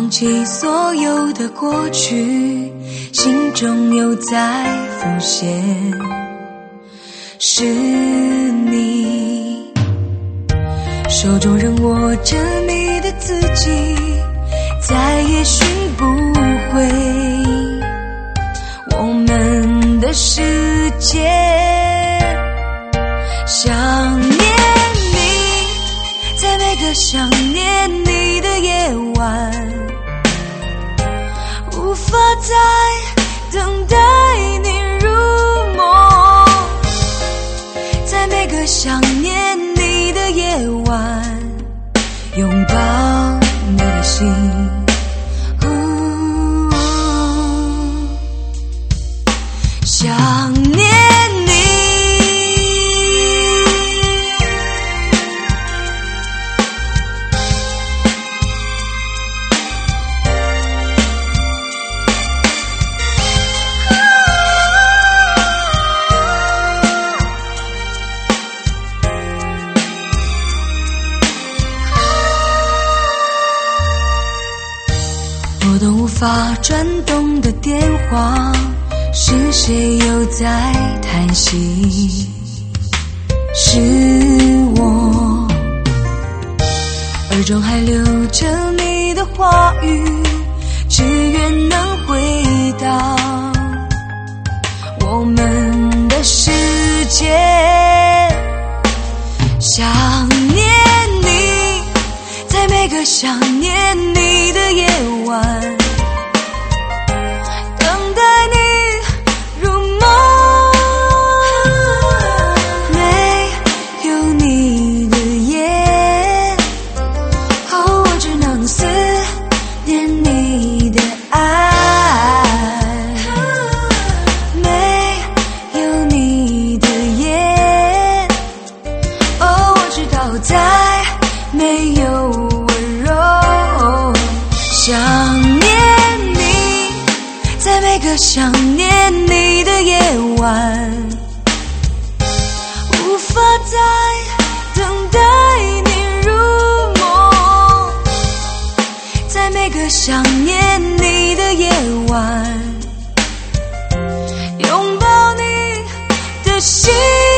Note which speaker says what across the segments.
Speaker 1: 起所有的过去，心中又在浮现，是你手中仍握着你的字迹，再也寻不回我们的世界。想念你，在每个想念你的夜晚，无法再等待你入梦，在每个想念你的夜晚，拥抱你的心。想念你，拨动无法转动的电话，是谁又在叹息？是我，耳中还留着你的话语，只愿能回到我们的世界。想念你，在每个想念你的夜晚，等待你入梦，没有你的夜，哦，我只能思念你的爱，没有你的夜，哦，我知道再没有温柔。想念你，在每个想念你的夜晚，无法再等待你入梦，在每个想念你的夜晚，拥抱你的心。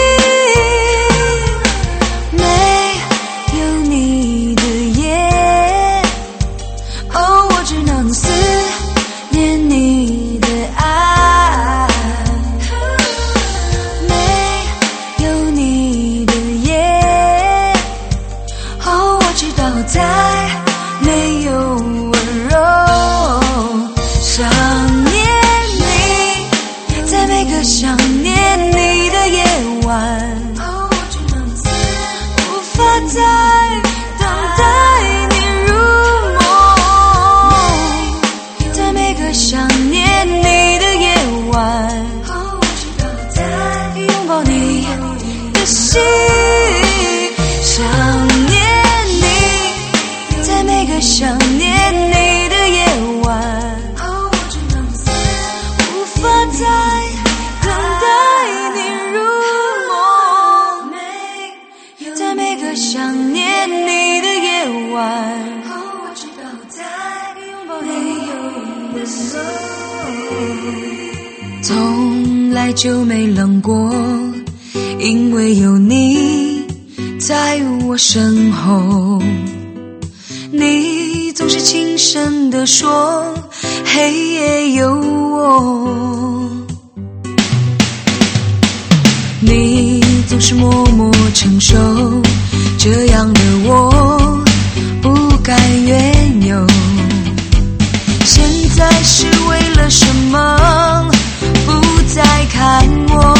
Speaker 1: 没有你的夜，哦，我只能思念你的爱，没有你的夜，哦，我知道再没有温柔。想念你，在每个想念你的夜晚，哦，我只能思，无法再等待你入梦，在每个想念你的夜晚，哦，我知道在拥抱你的心。想念你，在每个想念你的夜晚，哦，我只能思，无法再等待你入梦，在每个想念你的夜晚，哦，我知道在拥抱你的心。从来就没冷过，因为有你在我身后。你总是轻声地说，黑夜有我。你总是默默承受，这样的我不甘愿有。现在是为了什么不再看我？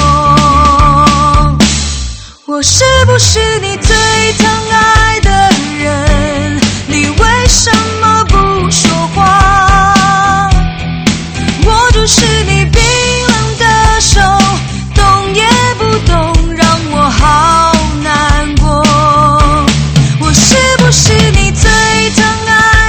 Speaker 1: 我是不是你最疼爱的人？你为什么不说话？握住是你冰冷的手，动也不动，让我好难过。我是不是你最疼爱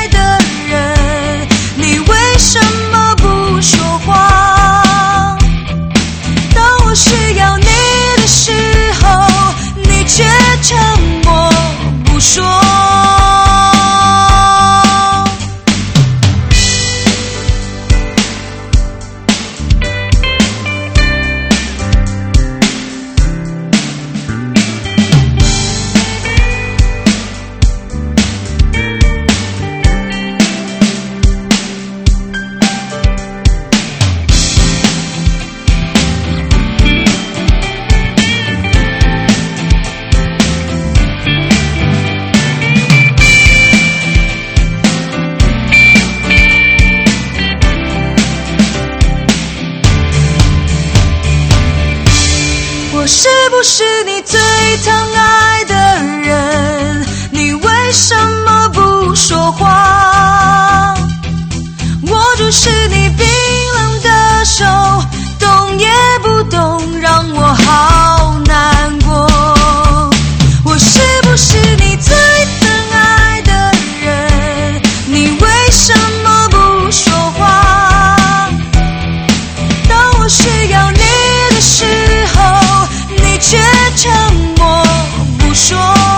Speaker 1: 我是不是你最疼爱的人？你为什么不说话？握住是你冰冷的手，动也不动，让我好难过。我是不是你最疼爱的人？你为什么不说话？当我需要你的时候，你却沉默不说。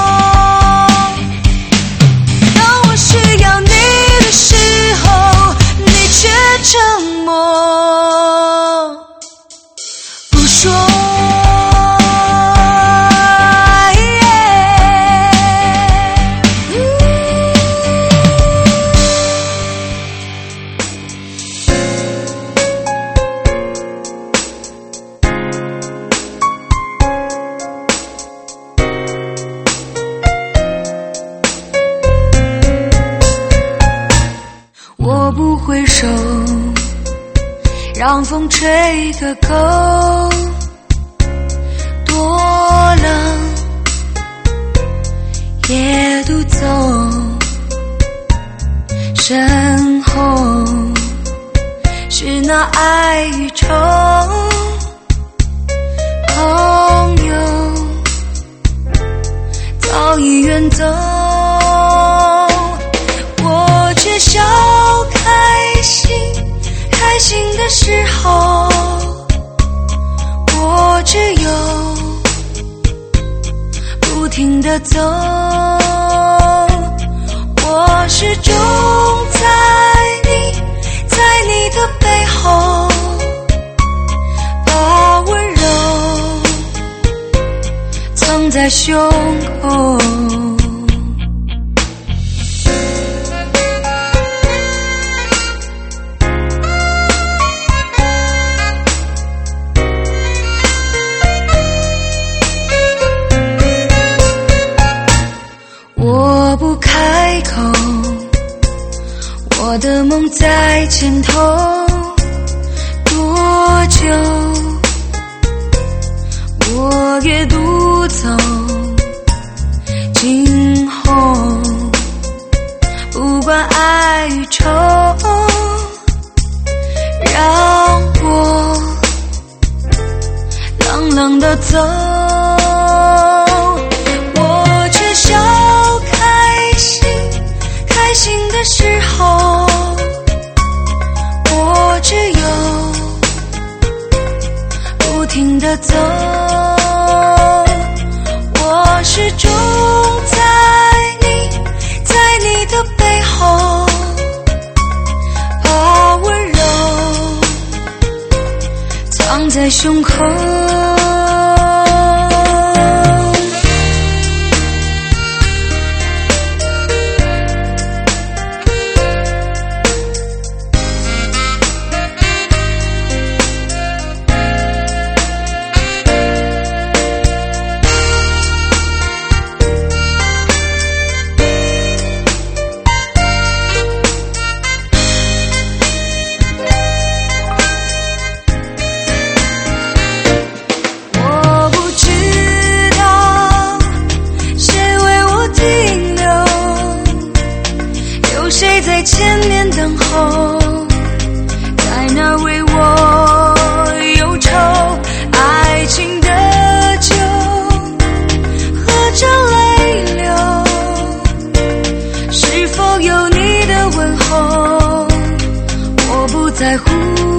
Speaker 1: 当我需要你的时候，你却沉默不说。我不回首，让风吹个够，多冷也独走，身后是那爱与愁，朋友早已远走，我却笑开心的时候，我只有不停地走，我始终在你的背后，把温柔藏在胸口。我不开口，我的梦在前头，多久我也独走，今后不管爱与愁，让我冷冷地走，我却笑开心的时候，我只有不停地走，我始终在你的背后，把温柔藏在胸口。谁在前面等候，在那为我忧愁，爱情的酒喝着泪流，是否有你的问候，我不在乎。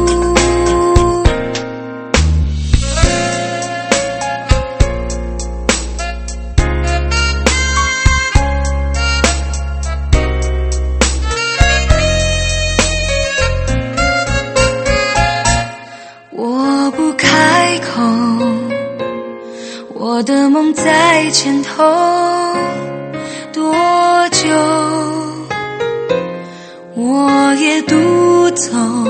Speaker 1: 我的梦在前头，多久我也独走，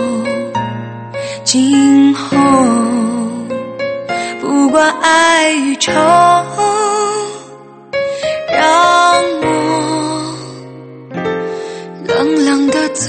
Speaker 1: 今后不管爱与愁，让我冷冷地走。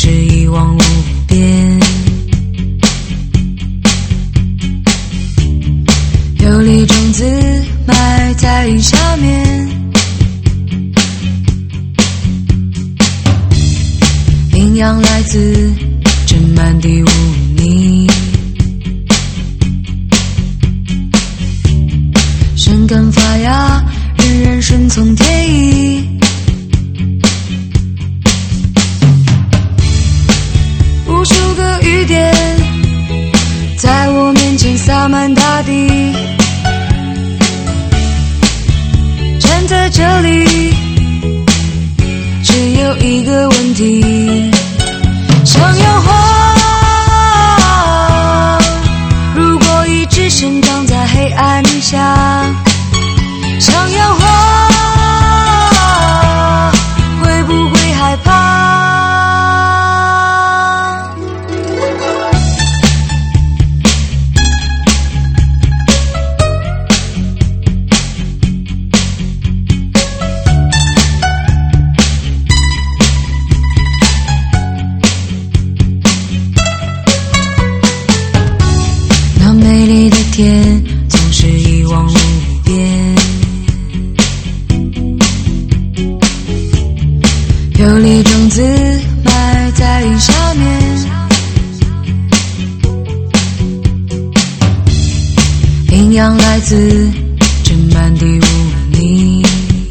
Speaker 1: 是一望无边。有粒种子埋在下面，营养来自这满地污泥，生根发芽，人人顺从天意。无数个雨点在我面前洒满大地，站在这里只有一个问题，想要花如果一直生长在黑暗下，想要花会不会害怕？那美丽的天总是一望无边，有粒种子埋在下面，营养来自这满地污泥，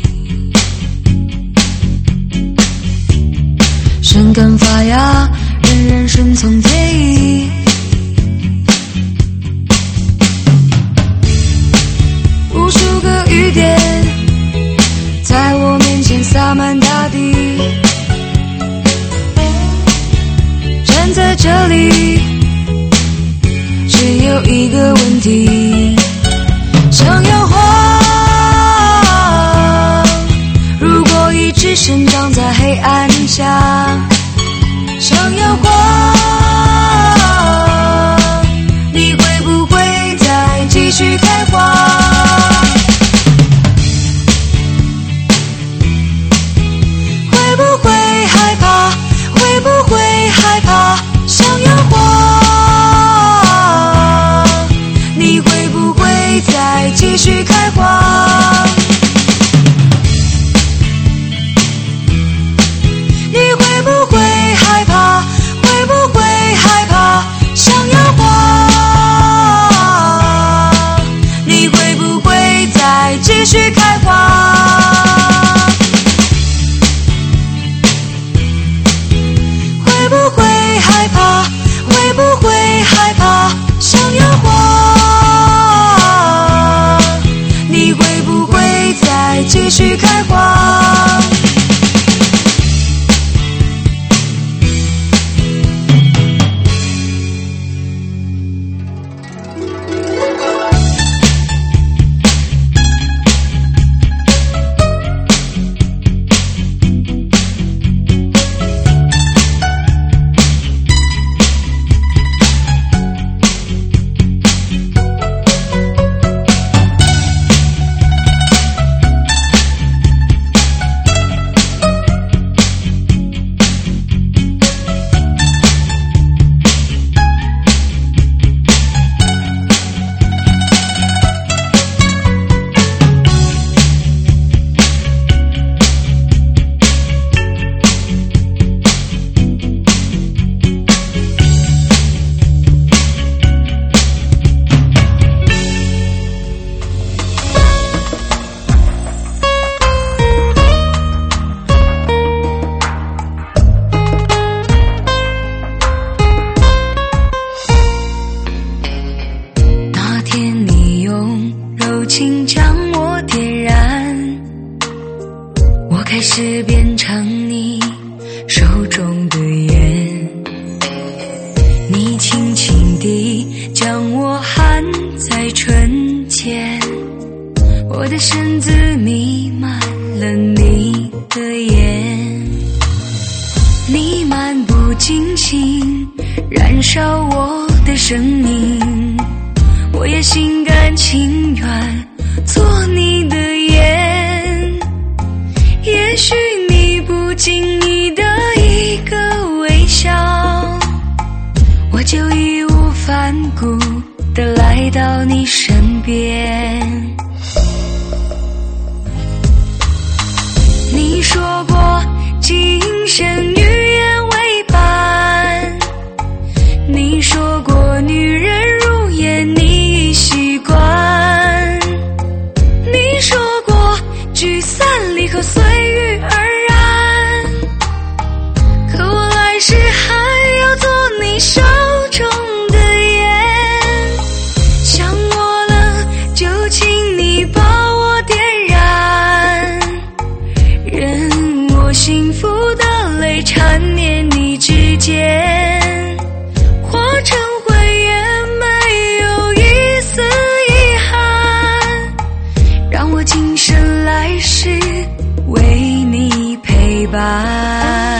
Speaker 1: 生根发芽，人人顺从天意。无数个雨点在我面前洒满大地，站在这里只有一个问题，想要花如果一直生长在黑暗下，想要花你会不会再继续开花？会不会害怕？会不会害怕？想要花你会不会再继续开花？你会不会害怕？会不会害怕？想要花你会不会再继续开花？会不会害怕？会不会害怕？想要花你会不会再继续开花？情将我点燃，我开始变成你手中的烟，你轻轻地将我含在唇间，我的身子弥漫了你的眼，你漫不经心燃烧我的生命，我也心甘情愿做你的烟，也许你不经意的一个微笑，我就义无反顾地来到你身边。你说过今生与愿为伴，你说过女人如烟你已习惯，你说过聚散离合随遇而安，可我来世还要做你手中的烟，想我了就请你把我点燃，任我幸福的泪缠绵你指尖，化成灰也没有一丝遗憾，让我今生来世为你陪伴。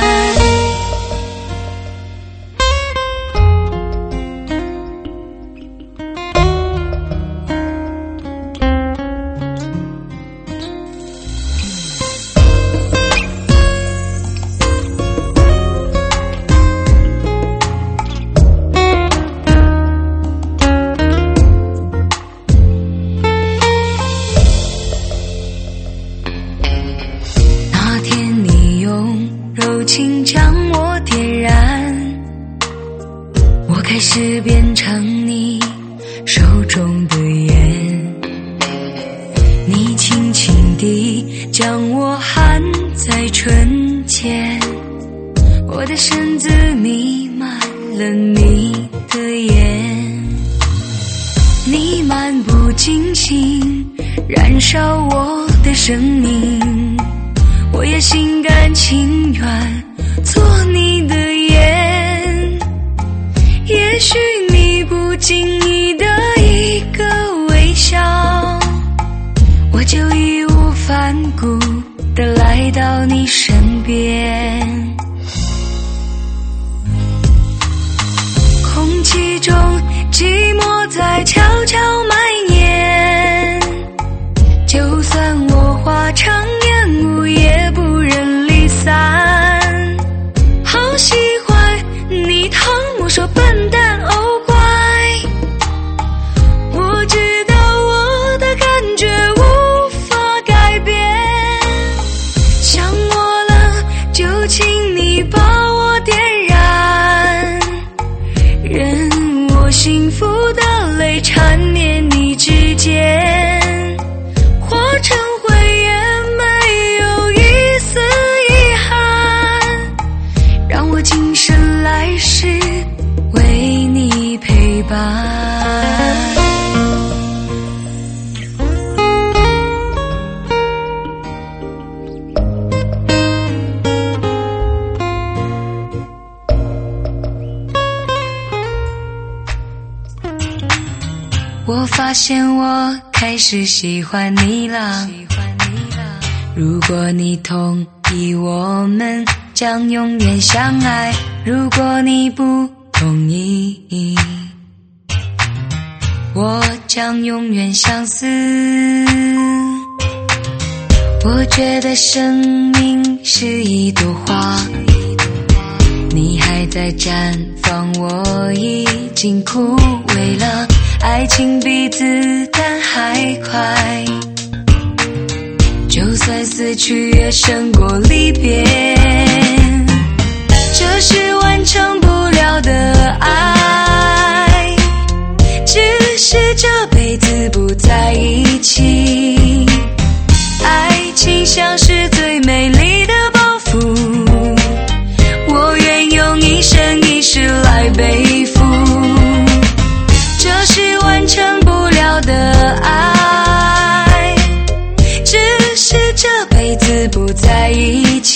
Speaker 1: 柔情将我点燃，我开始变成你手中的烟，你轻轻地将我含在唇间，我的身子弥漫了你的眼，你漫不经心燃烧我的生命，我也心甘情愿做你的烟，也许你不经意的一个微笑，我就义无反顾地来到你身边。空气中寂寞在悄悄蔓延，就算我化成烟雾也不忍离散，好喜欢你疼我说笨蛋哦乖，我知道我的感觉无法改变，想我了就请你把我点燃，任我幸福的泪缠绵你指尖，化成灰也没有一丝遗憾，让我今生来世为你陪伴。我发现我开始喜欢你了，如果你同意我们将永远相爱，如果你不同意我将永远相思。我觉得生命是一朵花，你还在绽放，我已经枯萎了，爱情比子弹还快，就算死去也胜过离别，这是完成不了的爱，只是这辈子不在一起，爱情像是最美丽的包袱，我愿用一生一世来背负，这是完成不了的爱，只是这辈子不在一起，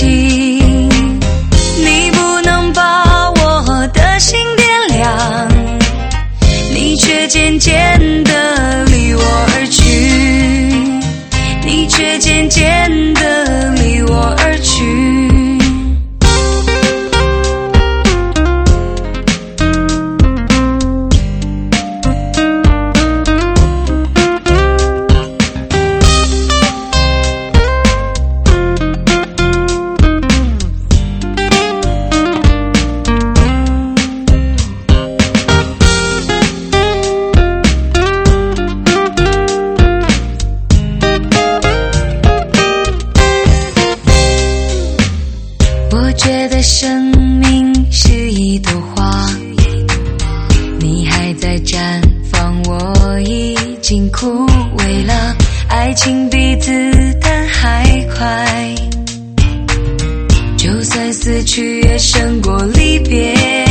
Speaker 1: 你不能把我的心点亮，你却渐渐地离我而去，你却渐渐地离我而去。 我觉得生命是一朵花，你还在绽放，我已经枯萎了。爱情比子弹还快，就算死去也胜过离别。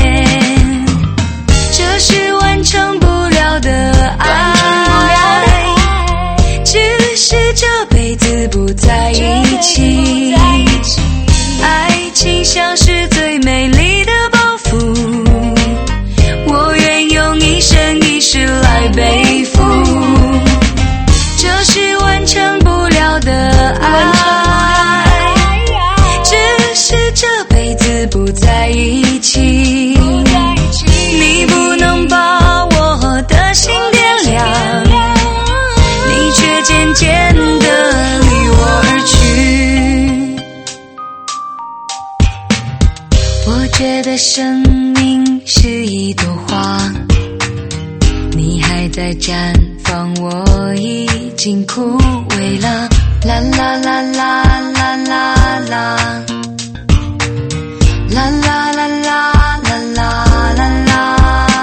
Speaker 1: 这是完成不了的爱，只是这辈子不在一起。爱情像是最美丽的包袱，我愿用一生一世来背负。这是完成不了的爱，只是这辈子不在一起。你不能把我的心点亮，你却渐渐地离我而去。我觉得生命是一朵花，你还在绽放，我已经枯萎了。啦啦啦啦啦啦啦，啦啦啦啦啦啦啦啦。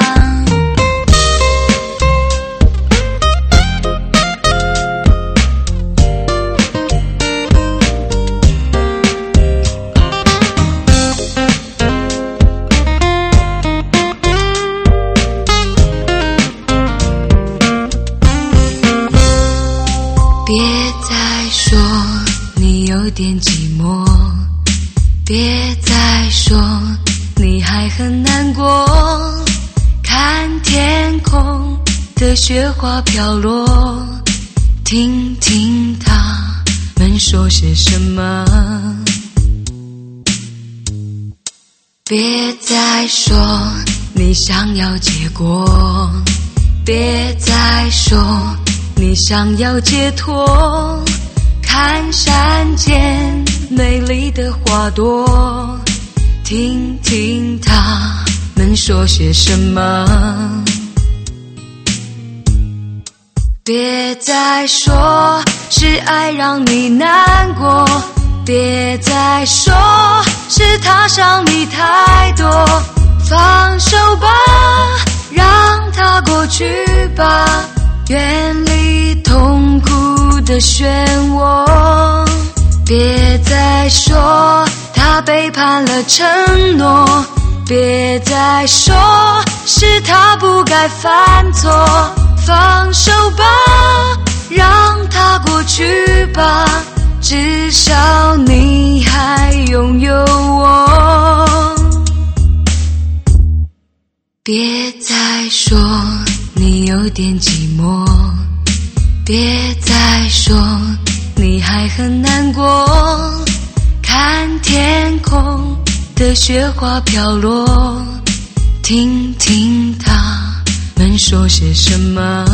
Speaker 1: 别再说你有点寂寞，别再说你还很难过。看天空的雪花飘落，听听他们说些什么。别再说你想要结果，别再说你想要解脱。看山间美丽的花朵，听听他们说些什么。别再说是爱让你难过，别再说是他伤你太多。放手吧，让它过去吧，远离痛苦的漩涡。别再说他背叛了承诺，别再说是他不该犯错。放手吧，让它过去吧，至少你还拥有我。别再说你有点寂寞，别再说你还很难过。看天空的雪花飘落，听听他们说些什么。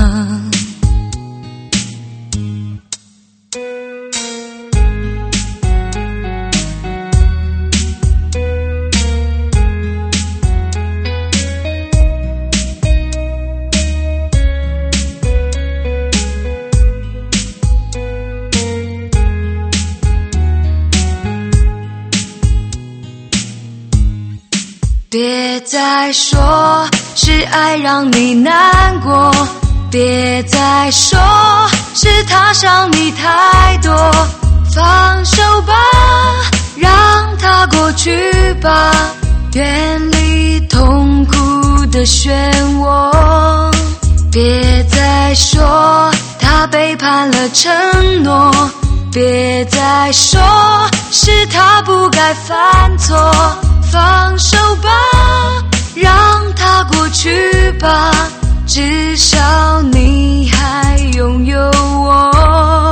Speaker 1: 别再说是爱让你难过，别再说是他伤你太多。放手吧，让它过去吧，远离痛苦的漩涡。别再说他背叛了承诺，别再说是他不该犯错。放手吧，让它过去吧，至少你还拥有我。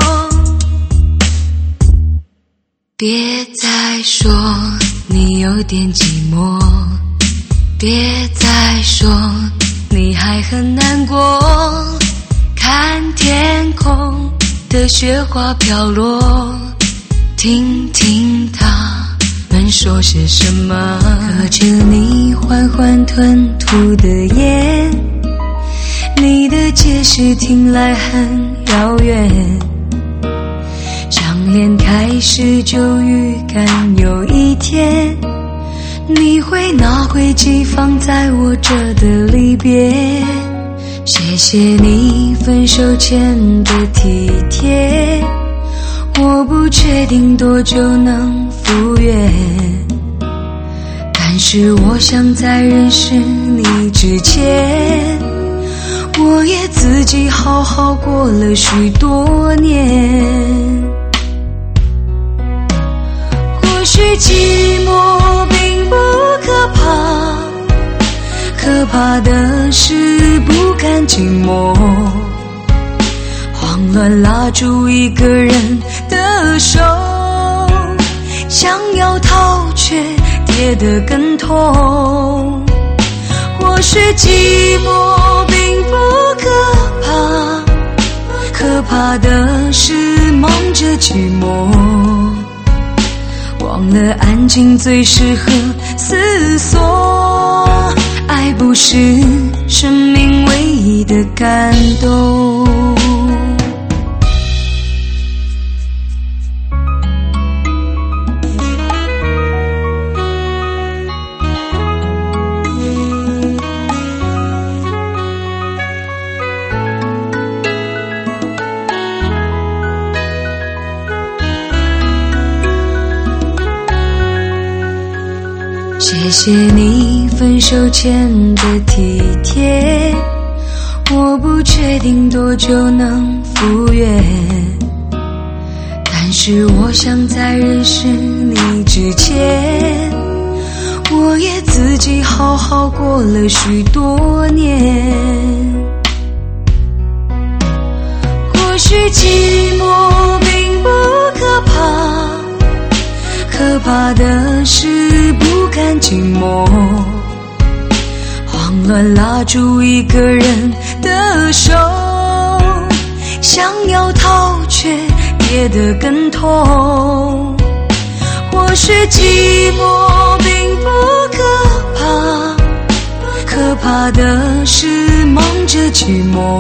Speaker 1: 别再说你有点寂寞，别再说你还很难过。看天空的雪花飘落，听听他们说些什么。隔着你缓缓吞吐的烟，你的解释听来很遥远，张脸开始就预感有一天会拿回寄放在我这的离别，谢谢你分手前的体贴，我不确定多久能复原，但是我想在认识你之前，我也自己好好过了许多年。或许寂寞并不可怕，可怕的是不甘寂寞，慌乱拉住一个人的手，想要逃却跌得更痛。或许寂寞并不可怕，可怕的是忙着寂寞，忘了安静最适合思索，爱不是生命唯一的感动。谢谢你分手前的体贴，我不确定多久能复原，但是我想在认识你之前，我也自己好好过了许多年。或许寂寞并不可怕，可怕的是不甘寂寞，慌乱拉住一个人的手，想要逃却跌得更痛。或许寂寞并不可怕，可怕的是忙着寂寞，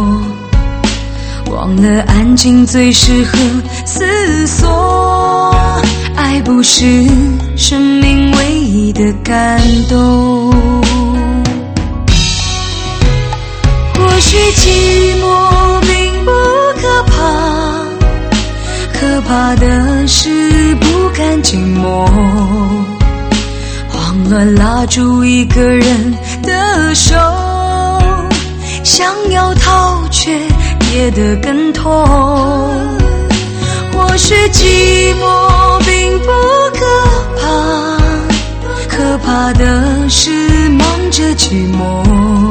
Speaker 1: 忘了安静最适合思索，爱不是生命唯一的感动。或许寂寞并不可怕，可怕的是不甘寂寞，慌乱拉住一个人的手，想要逃却跌得更痛。或许寂寞并不可怕，可怕的是忙着寂寞，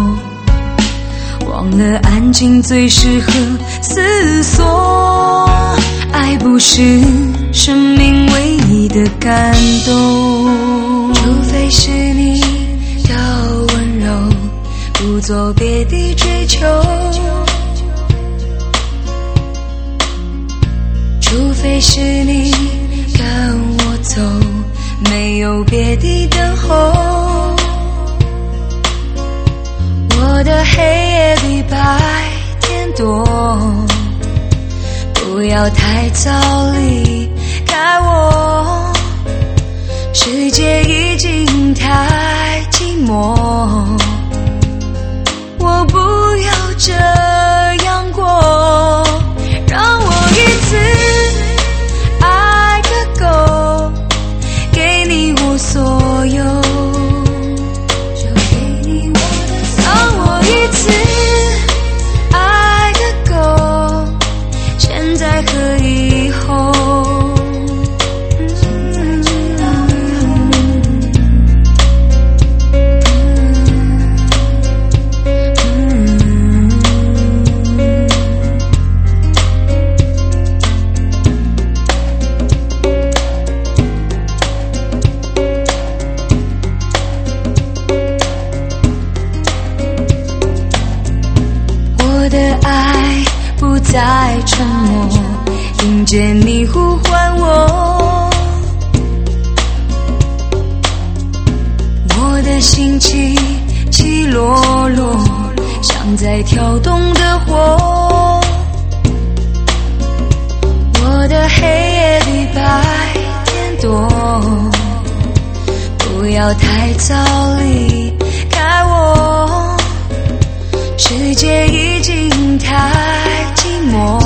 Speaker 1: 忘了安静最适合思索，爱不是生命唯一的感动。除非是你要温柔，不做别的追求，除非是你跟我走，没有别的等候。我的黑夜比白天多，不要太早离开我，世界已经太寂寞，我不要这样过，让我一次爱个够，给你我所有，就给你我的所有，让我一次爱个够，现在和以后。在沉默，听见你呼唤我，我的心起起落落，像在跳动的火，我的黑夜比白天多，不要太早离开我，世界已经太寂寞，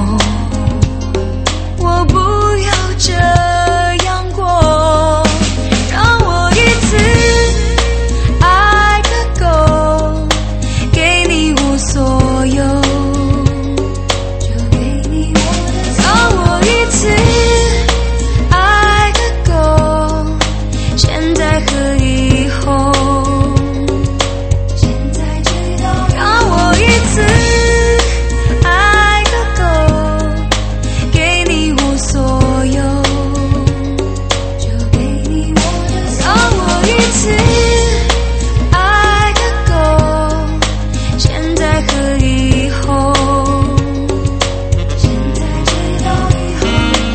Speaker 1: 我不要这样过，让我一次爱个够，给你我所有，就给你我的，让我一次爱个够，现在和以后，现在知道，让我一次爱个够，给你我所有，就给你我的，让我一次爱个够，现在和以后，现在知道以后。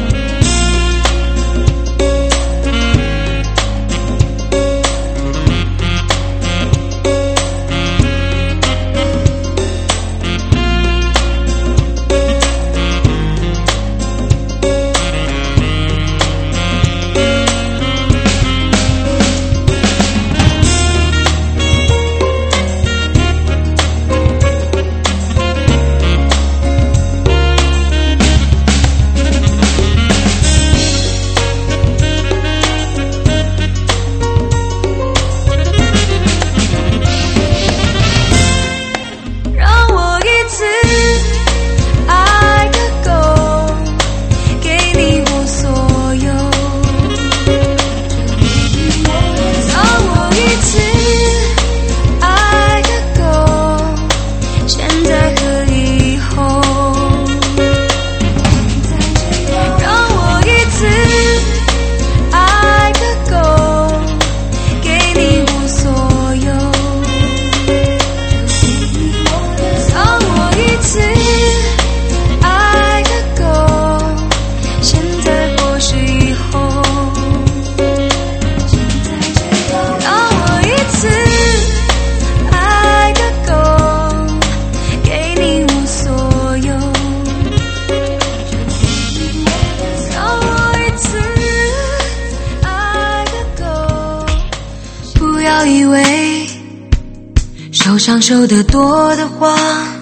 Speaker 1: 不要以为受伤受得多的话，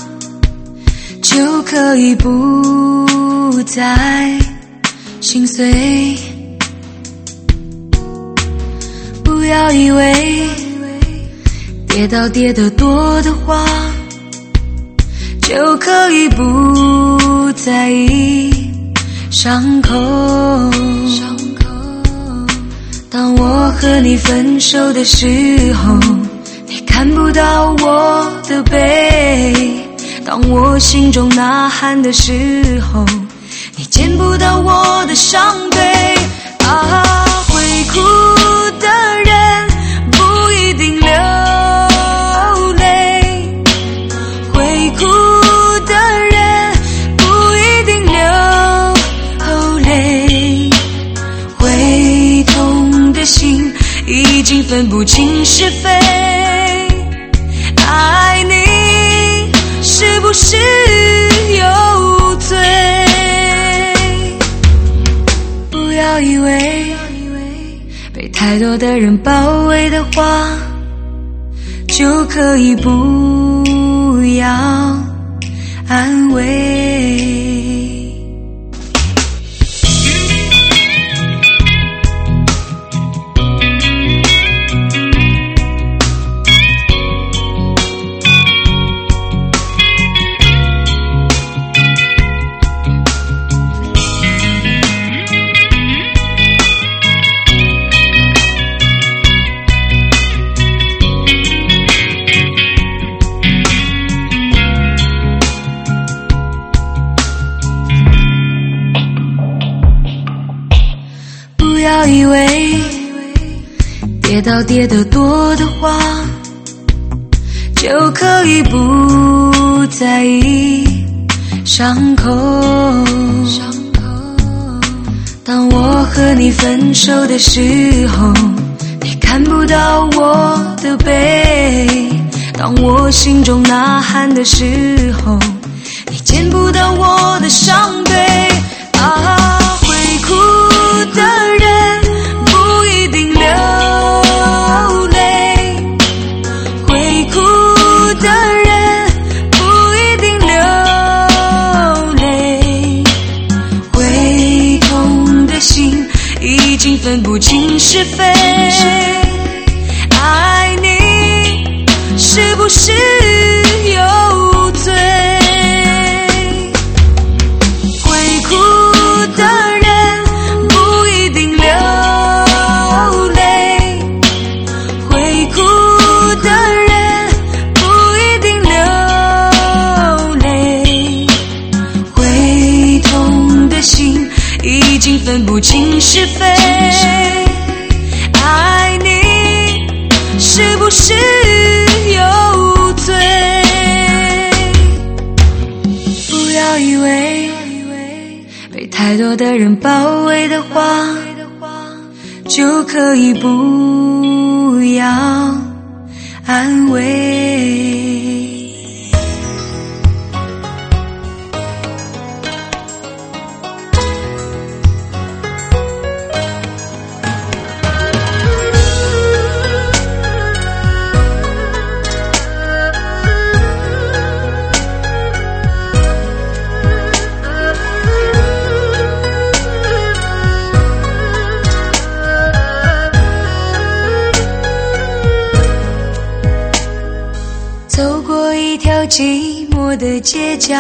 Speaker 1: 就可以不再心碎。不要以为跌倒跌得多的话，就可以不在意伤口。当我和你分手的时候，你看不到我的背；当我心中呐喊的时候，你见不到我的伤悲。啊，会哭的人不一定流泪，会哭的人不一定流泪，会痛的心已经分不清是非。爱你是不是有罪？不要以为被太多的人包围的话，就可以不要安慰。不要以为跌倒跌得多的话，就可以不在意伤口。当我和你分手的时候，你看不到我的背；当我心中呐喊的时候，你见不到我的伤悲。啊，会哭的人不一定流清是非。爱你是不是有罪？会哭的人不一定流泪，会哭的人不一定流泪，会痛的心已经分不清是非。爱你是不是有罪？不要以为被太多的人包围的话，就可以不要安慰。走过一条寂寞的街角，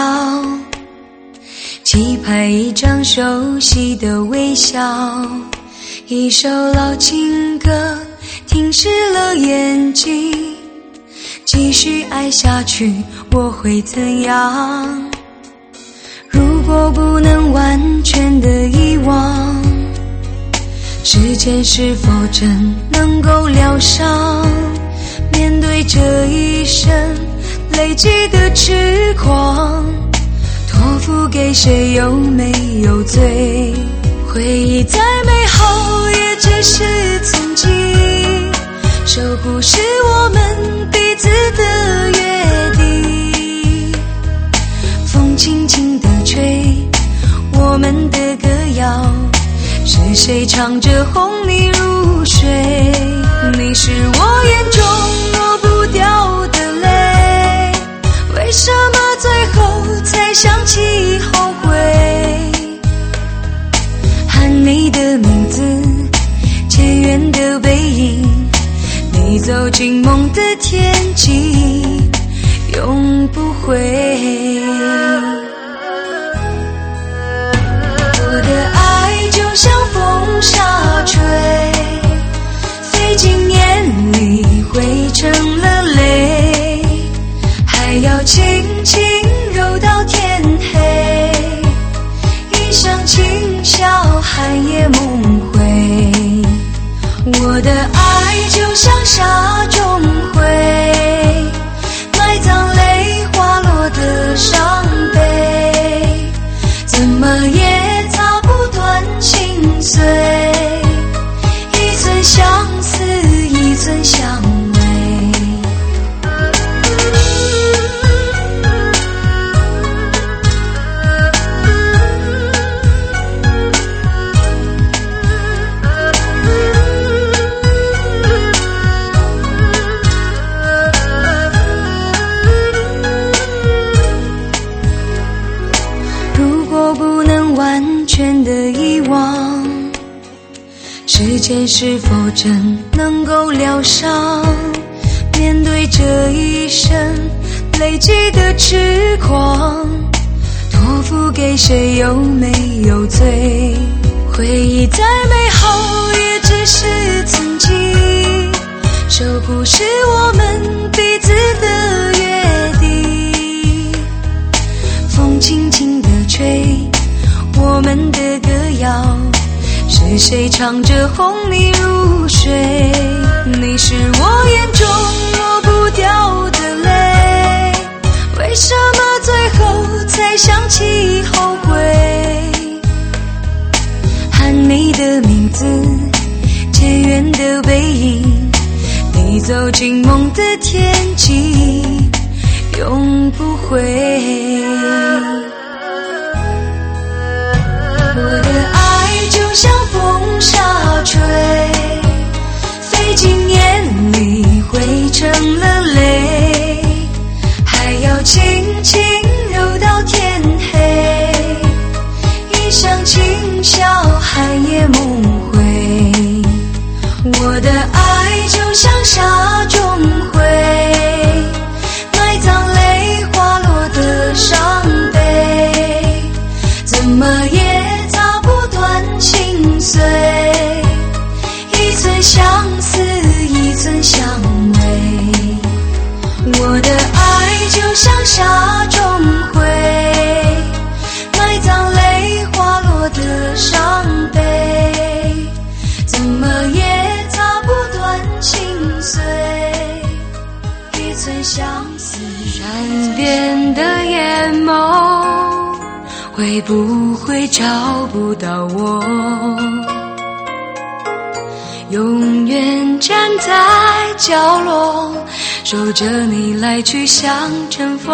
Speaker 1: 期盼一张熟悉的微笑，一首老情歌停湿了眼睛，继续爱下去我会怎样？如果不能完全的遗忘，时间是否真能够疗伤？面对这一生累积的痴狂，托付给谁有没有罪？回忆再美好也只是曾经，守护是我们彼此的约定。风轻轻地吹我们的歌谣，是谁唱着哄你入睡？你是我眼中抹不掉的泪，为什么最后才想起后悔？喊你的名字，渐远的背影，你走进梦的天际，永不回。我的爱就像风沙吹，飞进眼里汇成了泪，还要轻轻揉到天黑，一厢情笑寒夜梦回。我的爱就像沙中灰，埋葬泪滑落的伤悲，怎么也擦不断心碎，一寸相思一寸相偎。如果不能完全的遗忘，时间是否真能够疗伤？面对这一生累积的痴狂，托付给谁有没有罪？回忆再美好也只是曾经，守护是我们彼此的约定。风轻轻地吹我们的歌谣，是谁唱着哄你入睡？你是我眼中抹不掉的泪，为什么最后才想起后悔？喊你的名字，渐远的背影，你走进梦的天际，永不回。我的爱就像风沙吹，飞进眼里汇成了泪，还要轻轻揉到天黑，一厢情笑寒夜梦回。 像沙中灰，埋葬泪滑落的伤悲，怎么也擦不断心碎，一寸相思一寸相偎，我的爱就像沙中灰，埋葬泪滑落的伤悲，怎么也擦不断心碎，一寸相思。善变的眼眸会不会找不到我，永远站在角落，守着你来去像阵风。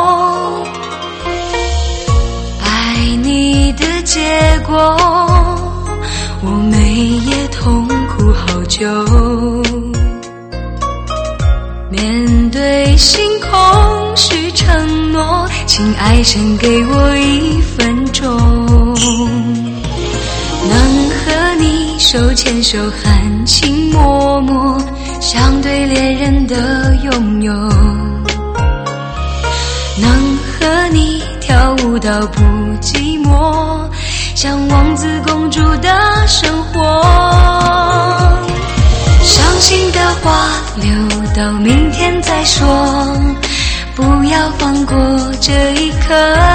Speaker 1: 爱你的结果，我每夜痛苦好久，面对星空许承诺，请爱神给我1分钟，能和你手牵手含情脉脉，相对恋人的拥有，能和你跳舞到不寂寞，像王子公主的生活。伤心的话留到明天再说，不要放过这一刻。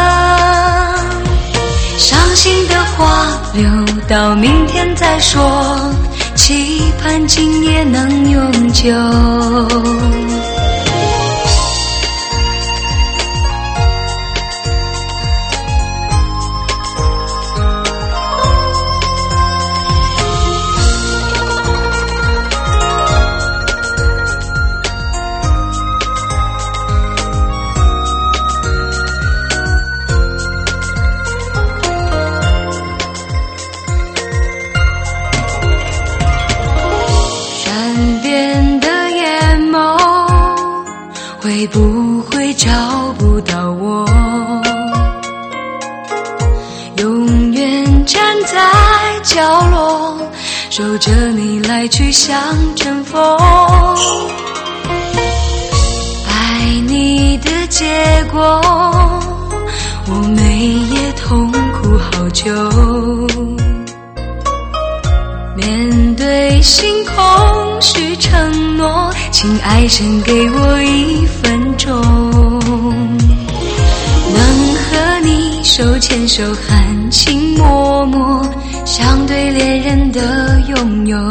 Speaker 1: 伤心的话留到明天再说，期盼今夜能永久。会不会找不到我，永远站在角落，守着你来去像阵风。爱你的结果，我每夜痛苦好久，面对星空许承诺，请爱神给我1分钟，能和你手牵手含情脉脉，相对恋人的拥有，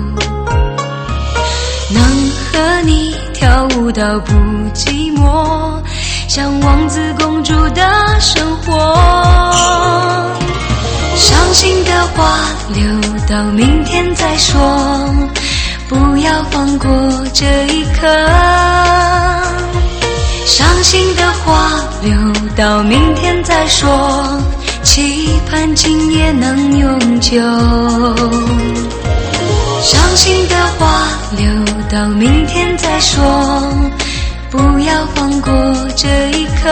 Speaker 1: 能和你跳舞到不寂寞，像王子公主的生活。伤心的话留到明天再说，不要放过这一刻。伤心的话留到明天再说，期盼今夜能永久。伤心的话留到明天再说，不要放过这一刻。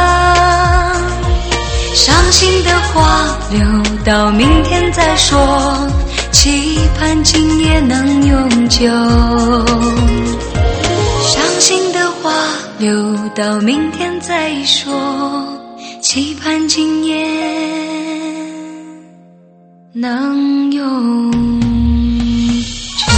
Speaker 1: 伤心的话留到明天再说，期盼今夜能永久。伤心的话留到明天再说，期盼今夜能永久。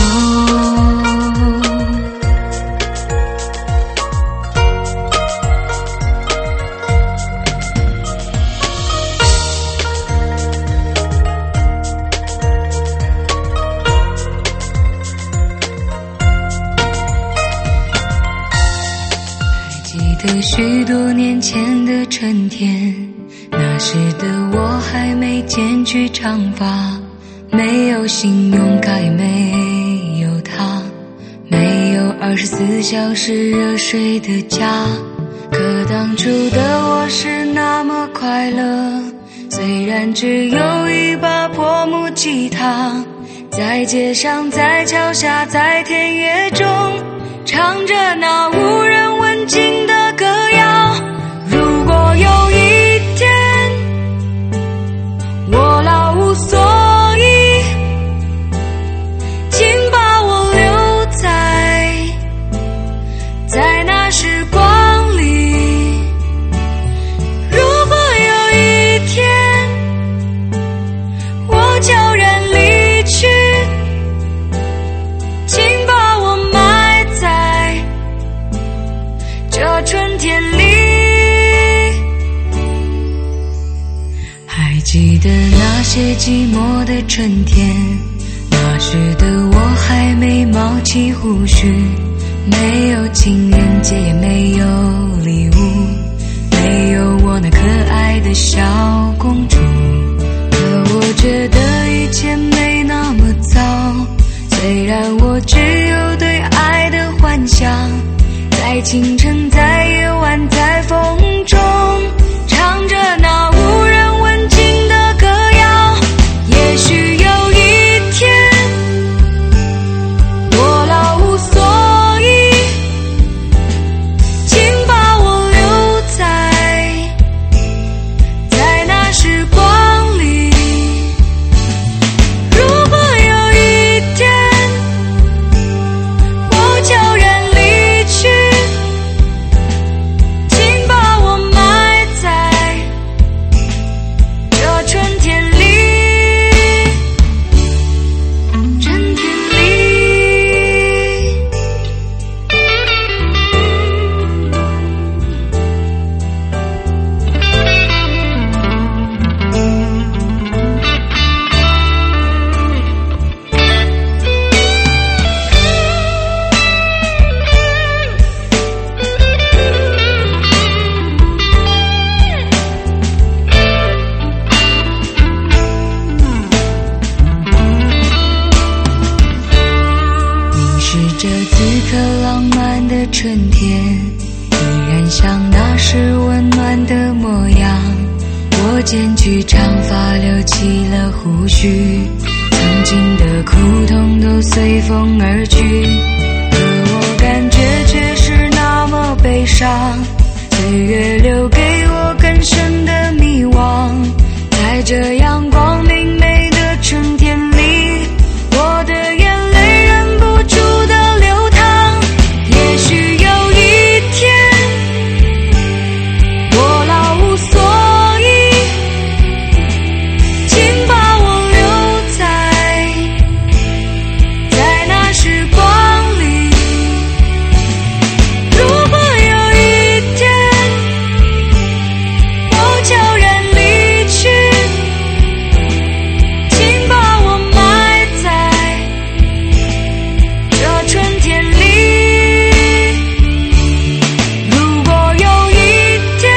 Speaker 1: 许多年前的春天，那时的我还没剪去长发，没有信用卡也没有他，没有24小时热水的家，可当初的我是那么快乐，虽然只有一把破木吉他，在街上，在桥下，在田野中，唱着那无人问津的歌谣。如果有一天我老无所依，请把我留在些寂寞的春天，那时的我还没冒起胡须，没有情人节也没有礼物，没有我那可爱的小公主。可我觉得一切没那么糟，虽然我只有对爱的幻想，在清晨，在夜晚，在风中唱着那无人问津的歌谣。也许有一天我老无所依，请把我留在那时光里。如果有一天我悄然离去，请把我埋在这春天里，春天里。这此刻浪漫的春天，依然像那时温暖的模样。我剪去长发，留起了胡须，曾经的苦痛都随风而去，可我感觉却是那么悲伤。岁月留给我更深的迷惘，在这阳光明媚的春天里，我的眼泪忍不住的流淌。也许有一天我老无所依，请把我留在那时光里。如果有一天我悄然离去，请把我埋在这春天里。如果有一天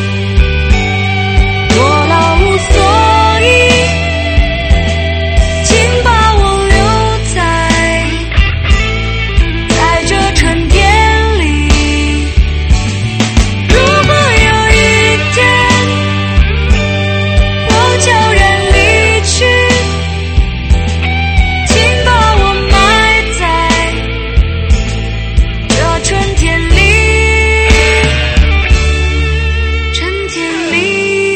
Speaker 1: 我老无所依，请把我留在这春天里。如果有一天我悄然离去，请把我埋在这春天里，春天里。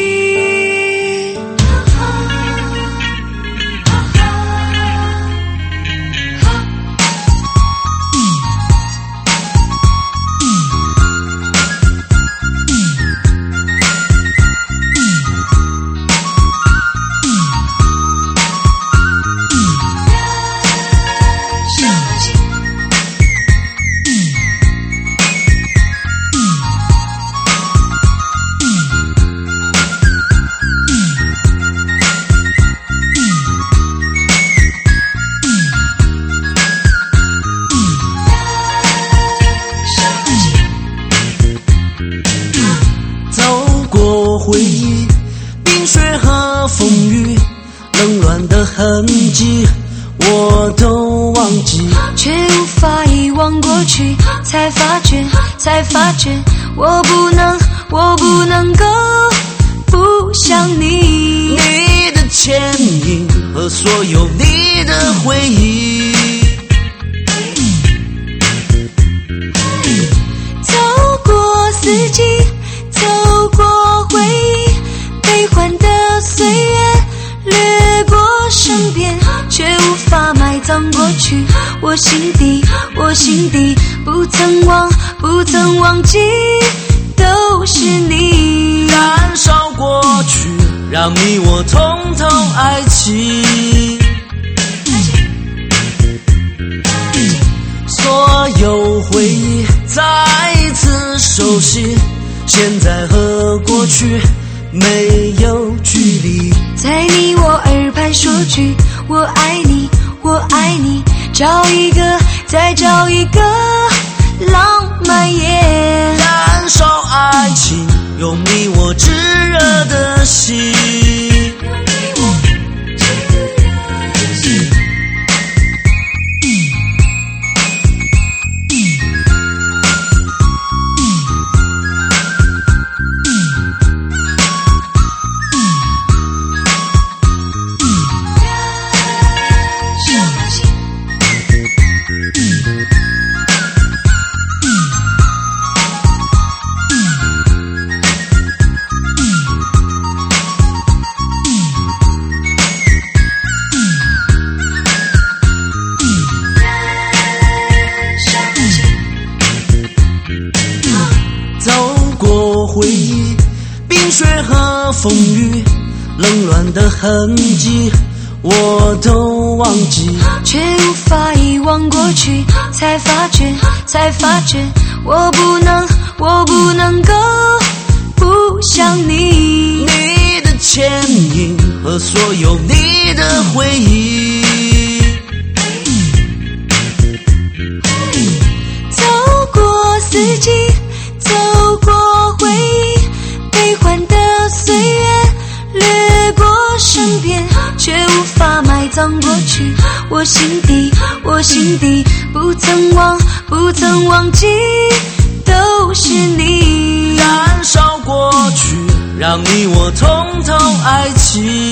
Speaker 2: 走过回忆，冰雪和风雨，冷暖的痕迹我都忘记，
Speaker 1: 却无法遗忘过去，才发觉我不能够不想你。
Speaker 2: 你的倩影和所有你的回忆，
Speaker 1: 走过四季，走过回忆，悲欢的岁月掠过身边，却无法埋葬过去。我心底不曾忘记，都是你。
Speaker 2: 燃烧过去，让你我通通爱起。所有回忆再一次熟悉，现在和过去没有距离。
Speaker 1: 在你我耳畔说句我爱你，我爱你，找一个再找一个浪漫夜，
Speaker 2: 燃烧爱情，用你我炙热的心。回忆，冰水和风雨，冷暖的痕迹，我都忘记，
Speaker 1: 却无法遗忘过去，才发觉，我不能够不想你，
Speaker 2: 你的牵引和所有你的回忆，
Speaker 1: 走过四季，走过回忆，悲欢的岁月掠过身边，却无法埋葬过去。我心底不曾忘记，都是你
Speaker 2: 燃烧过去，让你我通通爱起。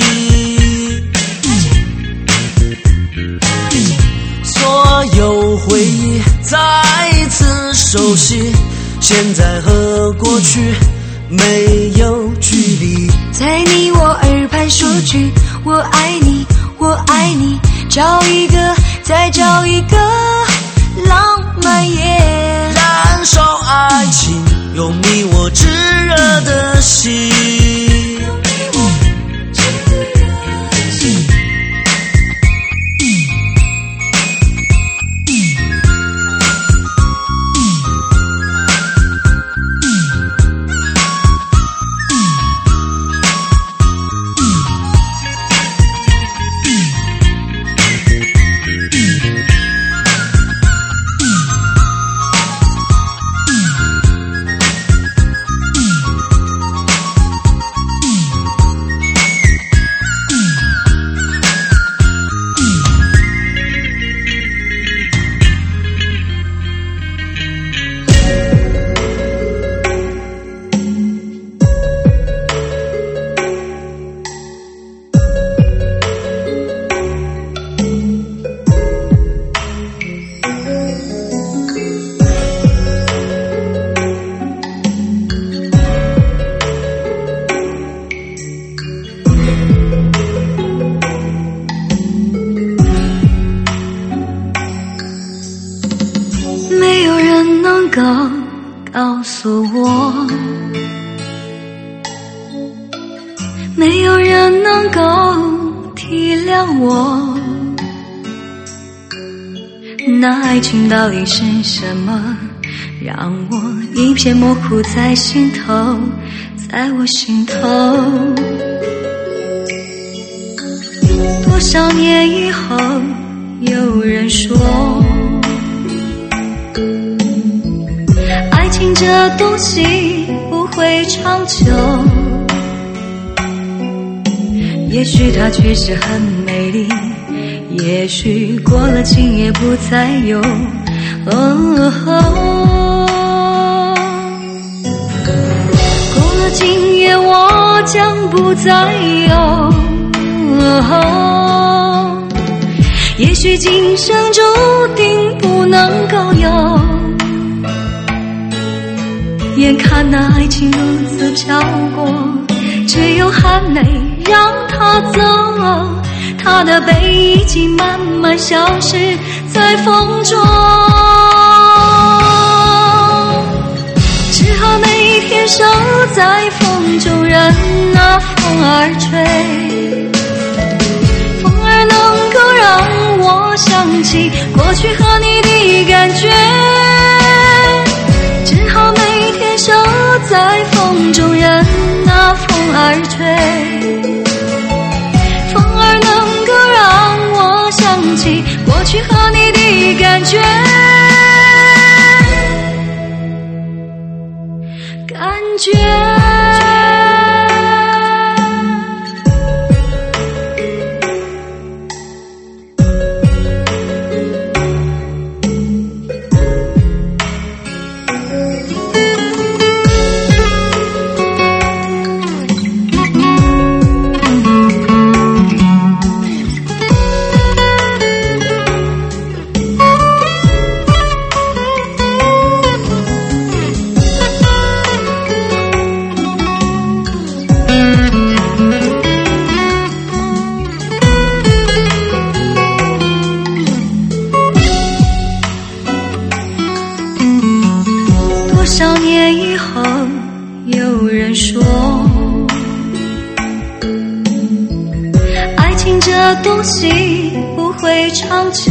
Speaker 2: 所有回忆再一次熟悉，现在和过去没有距离，
Speaker 1: 在你我耳畔说句我爱你，我爱你，找一个再找一个浪漫夜，
Speaker 2: 燃烧爱情，用你我炙热的心。
Speaker 1: 告诉我，没有人能够体谅我，那爱情到底是什么，让我一片模糊在心头，在我心头。多少年以后，有人说爱情这东西不会长久，也许它确实很美丽，也许过了今夜不再有，过了今夜我将不再有，也许今生注定不能够有。眼看那爱情如此飘过，只有含泪让它走，它的背已经慢慢消失在风中，只好每天守在风中，任那风儿吹，风儿能够让我想起过去和你的感觉，只好每天守在风中，任那风儿吹， 的感觉，感觉。多少年以后，有人说，爱情这东西不会长久。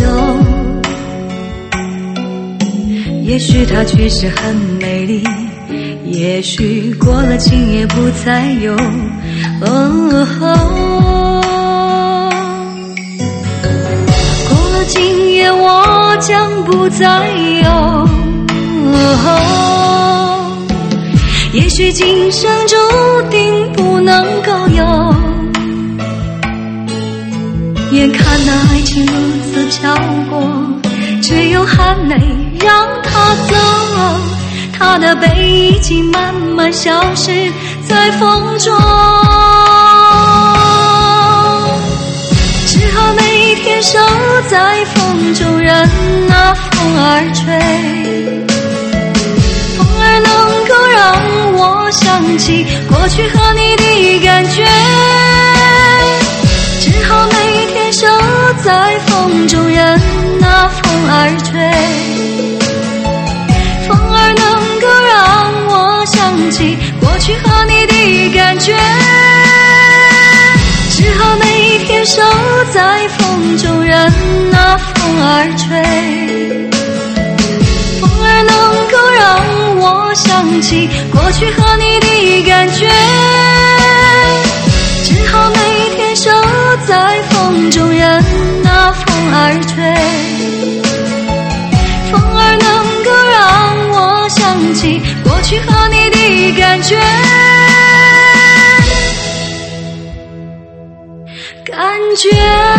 Speaker 1: 也许它确实很美丽，也许过了今夜不再有。过了今夜我将不再有。也许今生注定不能够有，眼看那爱情如此飘过，只有含泪让它走，它的背已经慢慢消失在风中，只好每天守在风中，任那风儿吹，能够让我想起过去和你的感觉，只好每天守在风中，任那风儿吹，风儿能够让我想起过去和你的感觉，只好每天守在风中，任那风儿吹，风儿能够让我想起过去和你的感觉，只好每天守在风中，任那风儿吹，风儿能够让我想起过去和你的感觉，感觉。